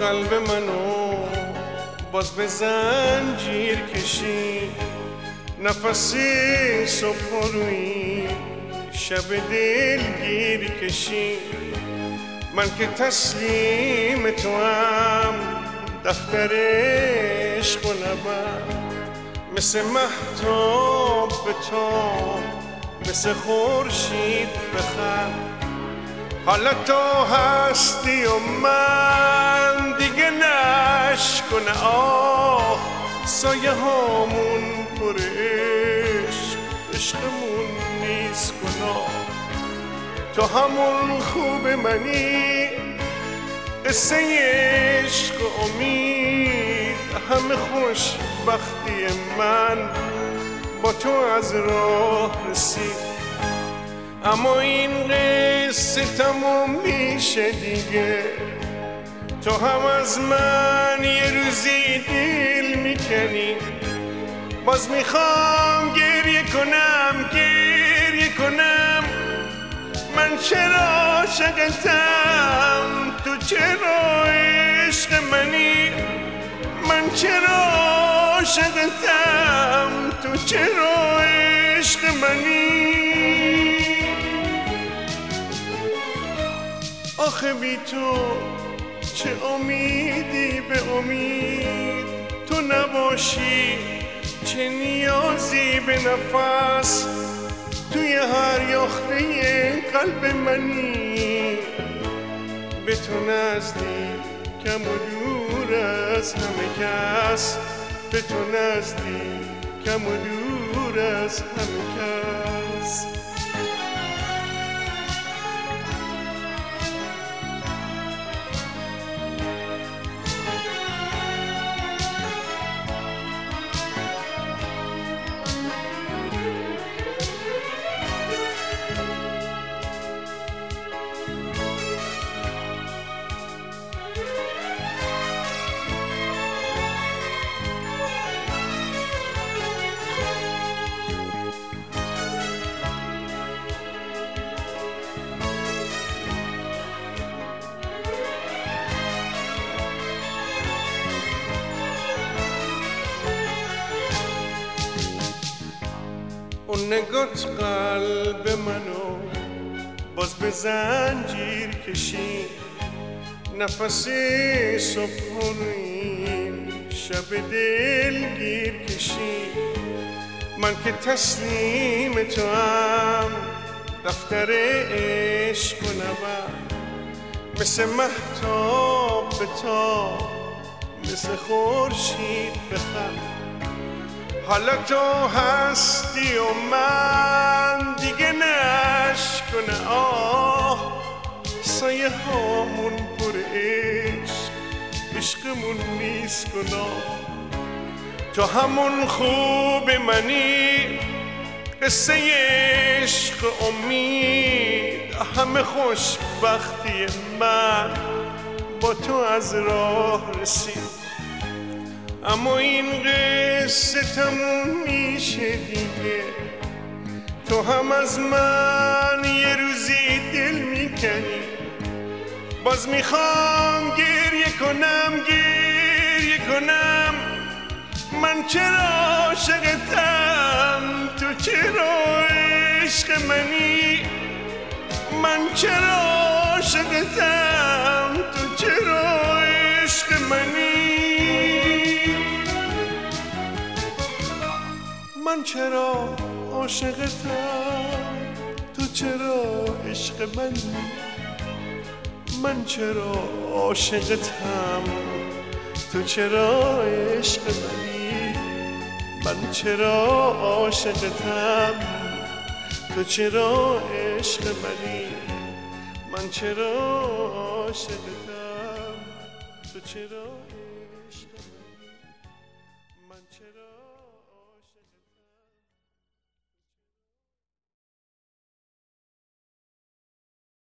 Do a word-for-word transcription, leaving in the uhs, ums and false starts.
قلب منو باز به زنجیر کشی، نفسی صبح روی شب دلگیر کشی. من که تسلیم تو هم دفتر عشق و نبرد، مثل مهتاب به تاب، مثل خورشید بخند. حالا تو هستی و من دیگه نشک و نه آه، سایه هامون پر عشق، عشقمون نیست گناه. تو همون خوب منی، قصه عشق و امید، همه خوشبختی من با تو از راه رسید. اما این قصه تموم میشه دیگه، تو هم از من یه روزی دل میکنی. باز میخوام گریه کنم گریه کنم، من چرا عاشقتم، تو چرا عشق منی. من چرا عاشقتم، تو چرا عشق منی. آخه بی تو چه امیدی به امید، تو نباشی چه نیازی به نفس، توی هر یاخته قلب منی. به تو نزدیکم و دور از همه کس، به تو نزدیکم و دور از همه کس. اون نگات قلب منو باز به زنجیر کشی، نفسی صبح روی شب دلگیر کشی. من که تسلیم تو هم دفتر عشق و نبرد، مثل مهتاب به تاب، مثل خورشید بخند. حالا تو هستی و من دیگه نشک و نه آه، سایه هامون پر عشق، عشقمون نیست گناه. تو همون خوب منی، قصه عشق و امید، همه خوشبختی من با تو از راه رسید. اما این قصه تموم میشه دیگه، تو هم از من یه روزی دل میکنی. باز میخوام گریه کنم گریه کنم، من چرا عاشقتم، تو چرا عشق منی. من چرا عاشقتم، تو چرا عشق منی. من چرا عاشقتم، تو چرا عشق منی. من چرا عاشقتم، تو چرا عشق منی. من چرا عاشقتم، تو چرا عشق منی. من چرا عاشقتم، تو چرا عشق منی. من چرا